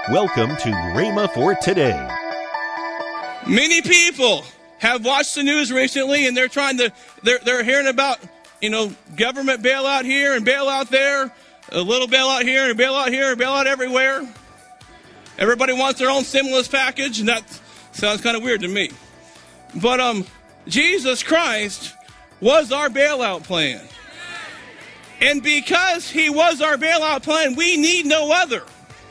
Welcome to Rhema for Today. Many people have watched the news recently, and they're hearing about, government bailout here and bailout there, a little bailout here and bailout here and bailout everywhere. Everybody wants their own stimulus package, and that sounds kind of weird to me. But Jesus Christ was our bailout plan. And because he was our bailout plan, we need no other.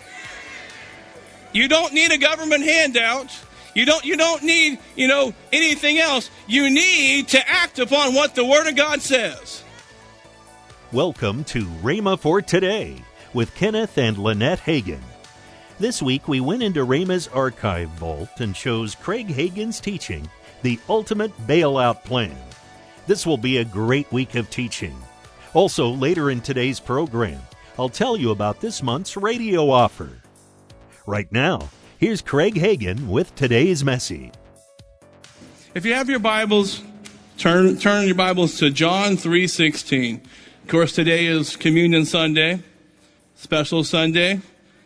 You don't need a government handout. You don't need, anything else. You need to act upon what the Word of God says. Welcome to Rhema for Today with Kenneth and Lynette Hagin. This week we went into Rhema's archive vault and chose Craig Hagin's teaching, The Ultimate Bailout Plan. This will be a great week of teaching. Also, later in today's program, I'll tell you about this month's radio offer. Right now, here's Craig Hagin with today's message. If you have your Bibles, turn your Bibles to John 3:16. Of course, today is Communion Sunday, special Sunday.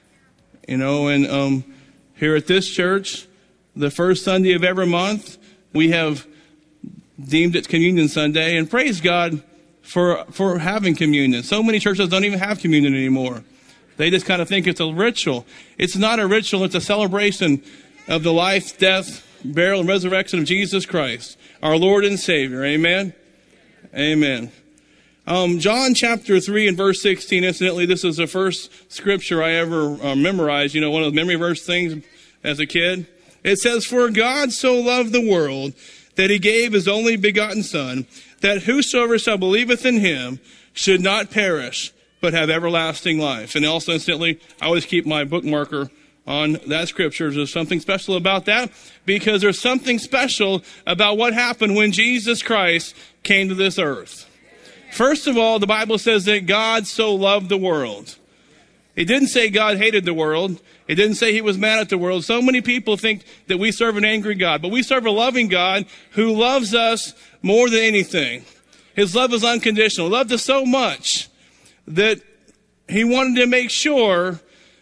And here at this church, the first Sunday of every month, we have deemed it Communion Sunday. And praise God for having communion. So many churches don't even have communion anymore. They just kind of think it's a ritual. It's not a ritual. It's a celebration of the life, death, burial, and resurrection of Jesus Christ, our Lord and Savior. Amen? Amen. John chapter 3 and verse 16, incidentally, this is the first scripture I ever memorized, one of the memory verse things as a kid. It says, "For God so loved the world that he gave his only begotten Son, that whosoever shall believeth in him should not perish, but have everlasting life." And also, incidentally, I always keep my bookmarker on that scripture. There's something special about that, because there's something special about what happened when Jesus Christ came to this earth. First of all, the Bible says that God so loved the world. It didn't say God hated the world. It didn't say he was mad at the world. So many people think that we serve an angry God, but we serve a loving God who loves us more than anything. His love is unconditional. He loved us so much that he wanted to make sure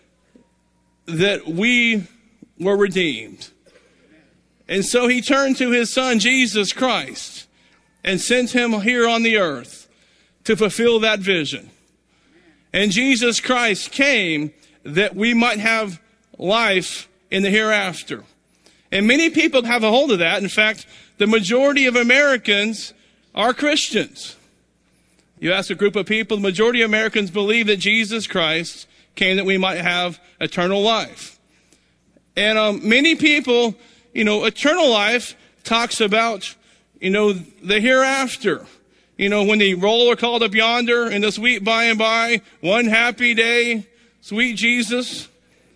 that we were redeemed. And so he turned to his Son, Jesus Christ, and sent him here on the earth to fulfill that vision. And Jesus Christ came that we might have life in the hereafter. And many people have a hold of that. In fact, the majority of Americans are Christians. You ask a group of people, the majority of Americans believe that Jesus Christ came that we might have eternal life. And many people, eternal life talks about, the hereafter. When the roll are called up yonder in the sweet by and by, one happy day, sweet Jesus.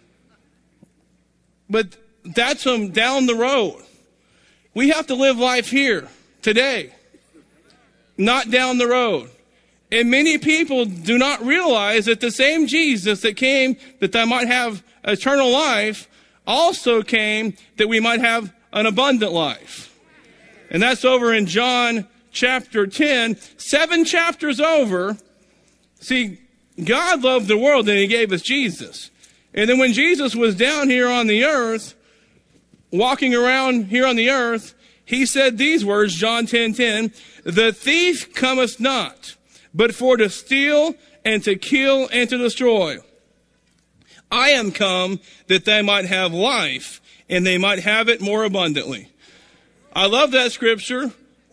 But that's down the road. We have to live life here, today, not down the road. And many people do not realize that the same Jesus that came that they might have eternal life also came that we might have an abundant life. And that's over in John chapter 10, 7 chapters over. See, God loved the world and he gave us Jesus. And then when Jesus was down here on the earth, walking around here on the earth, he said these words, John 10:10, "The thief cometh not, but for to steal and to kill and to destroy. I am come that they might have life, and they might have it more abundantly." I love that scripture,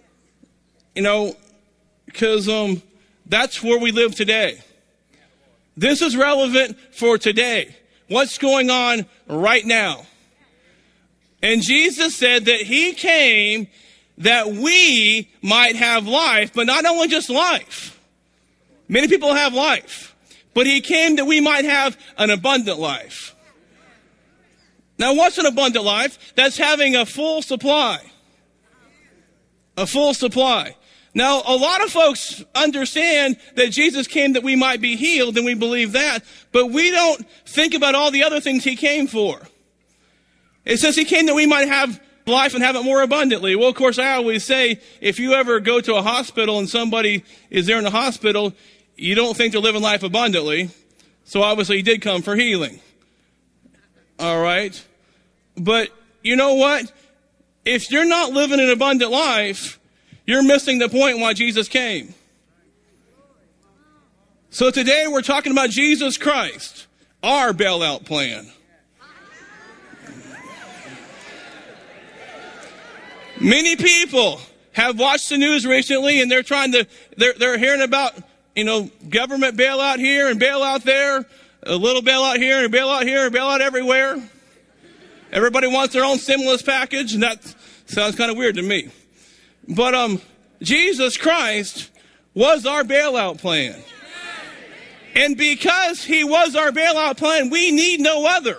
because that's where we live today. This is relevant for today. What's going on right now? And Jesus said that he came that we might have life, but not only just life. Many people have life, but he came that we might have an abundant life. Now, what's an abundant life? That's having a full supply. A full supply. Now, a lot of folks understand that Jesus came that we might be healed, and we believe that, but we don't think about all the other things he came for. It says he came that we might have life and have it more abundantly. Well, of course, I always say, if you ever go to a hospital and somebody is there in the hospital, you don't think they're living life abundantly. So obviously he did come for healing. right? But you know what? If you're not living an abundant life, you're missing the point why Jesus came. So today we're talking about Jesus Christ, our bailout plan. Many people have watched the news recently, and they're hearing about, government bailout here and bailout there, a little bailout here and bailout here and bailout everywhere. Everybody wants their own stimulus package, and that sounds kind of weird to me. But Jesus Christ was our bailout plan. And because he was our bailout plan, we need no other.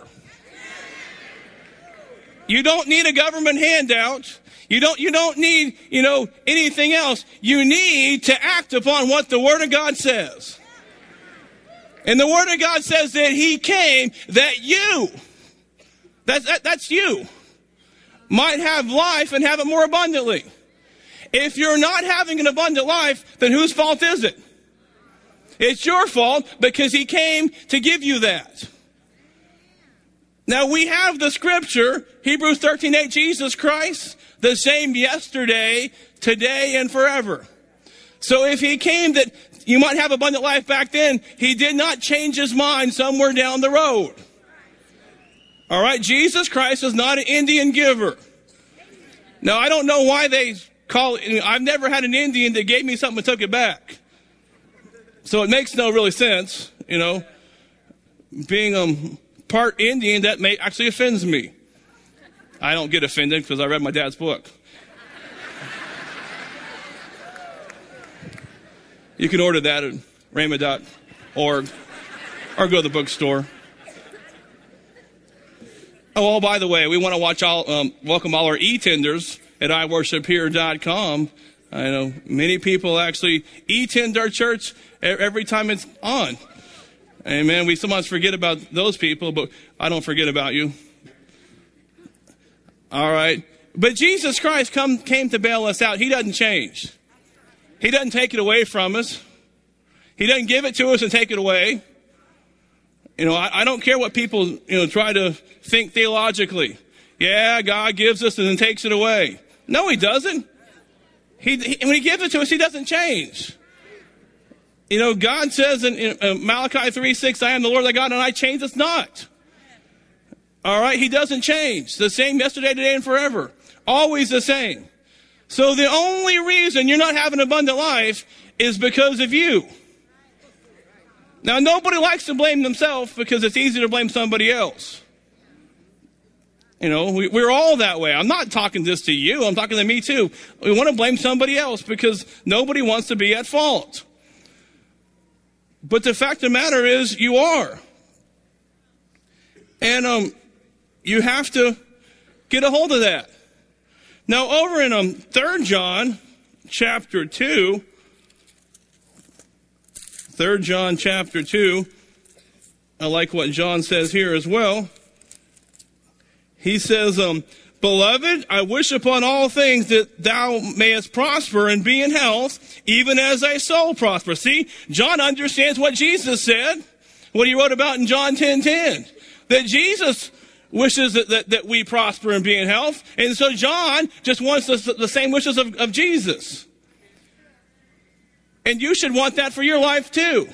You don't need a government handout. You don't need, anything else. You need to act upon what the Word of God says. And the Word of God says that he came that you, that's you, might have life and have it more abundantly. If you're not having an abundant life, then whose fault is it? It's your fault, because he came to give you that. Now we have the scripture, Hebrews 13:8, Jesus Christ, the same yesterday, today, and forever. So if he came that you might have abundant life back then, he did not change his mind somewhere down the road. All right, Jesus Christ is not an Indian giver. Now, I don't know why they call it, I've never had an Indian that gave me something and took it back. So it makes no really sense, being part Indian, that actually offends me. I don't get offended because I read my dad's book. You can order that at rhema.org or go to the bookstore. Oh, by the way, we want to welcome all our e-tenders at iworshiphere.com. I know many people actually e-tend our church every time it's on. Amen. We sometimes forget about those people, but I don't forget about you. All right. But Jesus Christ came to bail us out. He doesn't change. He doesn't take it away from us. He doesn't give it to us and take it away. I don't care what people, try to think theologically. Yeah, God gives us and then takes it away. No, he doesn't. When he gives it to us, he doesn't change. God says in Malachi 3:6, I am the Lord thy God, and I change us not. All right, he doesn't change. The same yesterday, today, and forever. Always the same. So the only reason you're not having an abundant life is because of you. Now, nobody likes to blame themselves because it's easy to blame somebody else. We're all that way. I'm not talking just to you. I'm talking to me too. We want to blame somebody else because nobody wants to be at fault. But the fact of the matter is you are. And you have to get a hold of that. Now, over in 3 John chapter 2, 3 John chapter 2, I like what John says here as well. He says, Beloved, I wish upon all things that thou mayest prosper and be in health, even as thy soul prospers. See, John understands what Jesus said, what he wrote about in John 10:10, that Jesus wishes that we prosper and be in health. And so John just wants the same wishes of Jesus. And you should want that for your life too.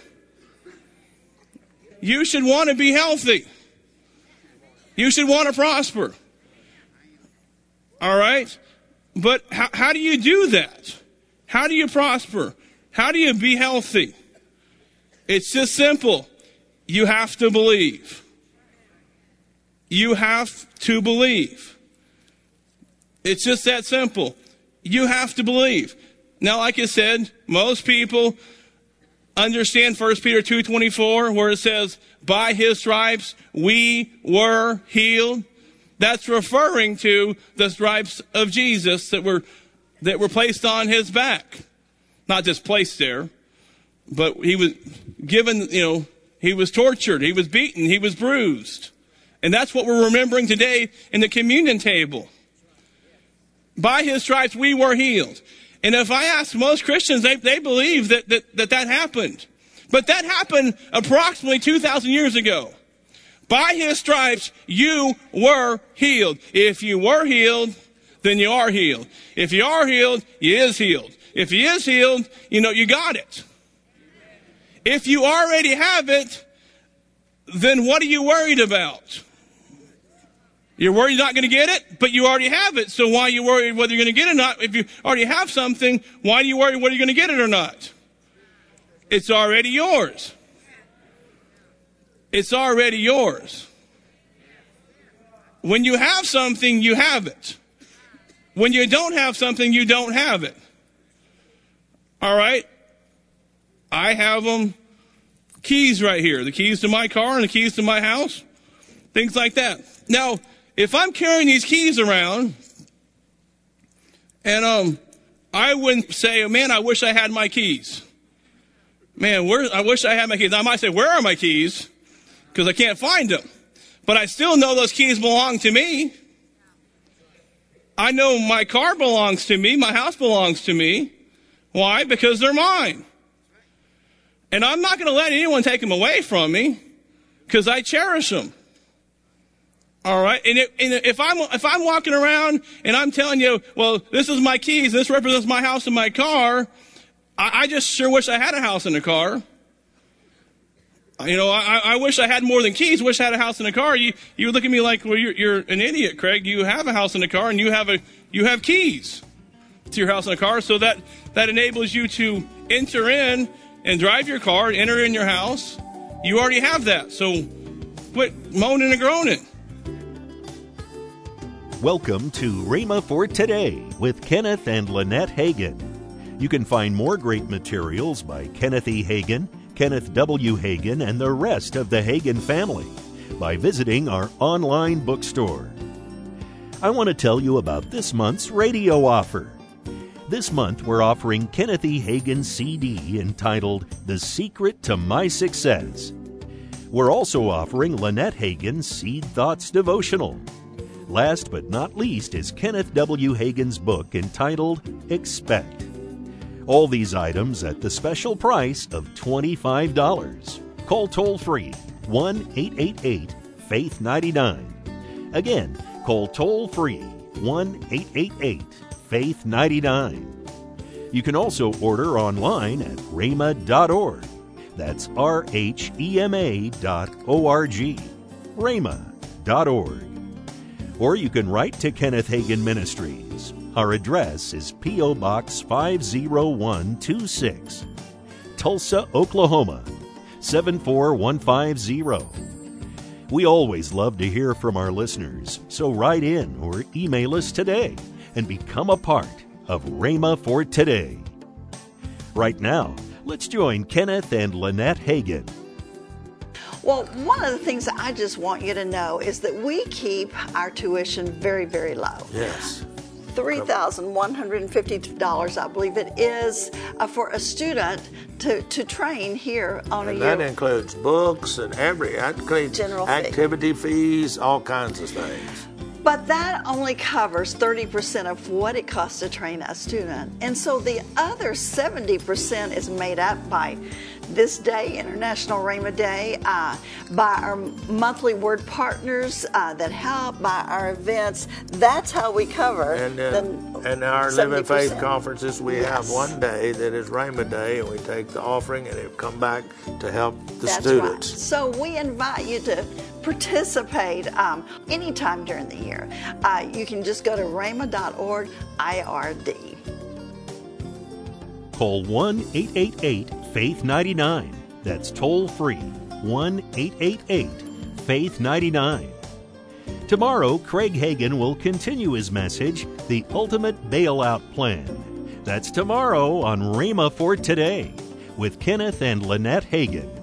You should want to be healthy. You should want to prosper. All right? But how do you do that? How do you prosper? How do you be healthy? It's just simple. You have to believe. You have to believe. It's just that simple. You have to believe. Now, like I said, most people understand 1 Peter 2:24, where it says, by his stripes we were healed. That's referring to the stripes of Jesus that were placed on his back. Not just placed there, but he was given, he was tortured, he was beaten, he was bruised. And that's what we're remembering today in the communion table. By his stripes we were healed. And if I ask most Christians, they believe that happened. But that happened approximately 2,000 years ago. By his stripes, you were healed. If you were healed, then you are healed. If you are healed, you is healed. If you is healed, you got it. If you already have it, then what are you worried about? You're worried you're not going to get it, but you already have it. So why are you worried whether you're going to get it or not? If you already have something, why do you worry whether you're going to get it or not? It's already yours. It's already yours. When you have something, you have it. When you don't have something, you don't have it. All right? I have keys right here. The keys to my car and the keys to my house. Things like that. Now, if I'm carrying these keys around, and I wouldn't say, man, I wish I had my keys. Man, I wish I had my keys. I might say, where are my keys? Because I can't find them. But I still know those keys belong to me. I know my car belongs to me. My house belongs to me. Why? Because they're mine. And I'm not going to let anyone take them away from me because I cherish them. All right? And if I'm walking around and I'm telling you, well, this is my keys, this represents my house and my car, I just sure wish I had a house and a car. I wish I had more than keys. Wish I had a house and a car. You would look at me like, well, you're an idiot, Craig. You have a house and a car, and you have keys to your house and a car. So that enables you to enter in and drive your car and enter in your house. You already have that. So quit moaning and groaning. Welcome to Rhema for Today with Kenneth and Lynette Hagin. You can find more great materials by Kenneth E. Hagin, Kenneth W. Hagin, and the rest of the Hagin family by visiting our online bookstore. I want to tell you about this month's radio offer. This month we're offering Kenneth E. Hagin's CD entitled The Secret to My Success. We're also offering Lynette Hagin's Seed Thoughts devotional. Last but not least is Kenneth W. Hagin's book entitled Expect. All these items at the special price of $25. Call toll-free 1-888-FAITH-99. Again, call toll-free 1-888-FAITH-99. You can also order online at rhema.org. That's RHEMA.org. rhema.org. Or you can write to Kenneth Hagin Ministries. Our address is P.O. Box 50126, Tulsa, Oklahoma 74150. We always love to hear from our listeners, so write in or email us today and become a part of Rhema for Today. Right now, let's join Kenneth and Lynette Hagin. Well, one of the things that I just want you to know is that we keep our tuition very, very low. Yes. $3,150, I believe it is, for a student to train here on a year. And that includes books and that includes general activity fees, all kinds of things. But that only covers 30% of what it costs to train a student. And so the other 70% is made up by this day, International Rhema Day, by our monthly word partners that help, by our events. That's how we cover and our 70%. Living Faith conferences, we Yes. have one day that is Rhema Day, and we take the offering and it come back to help the That's students. Right. So we invite you to participate anytime during the year. You can just go to rhema.org, IRD. Call 1-888-FAITH-99. That's toll-free, 1-888-FAITH-99. Tomorrow, Craig Hagin will continue his message, The Ultimate Bailout Plan. That's tomorrow on Rhema for Today with Kenneth and Lynette Hagin.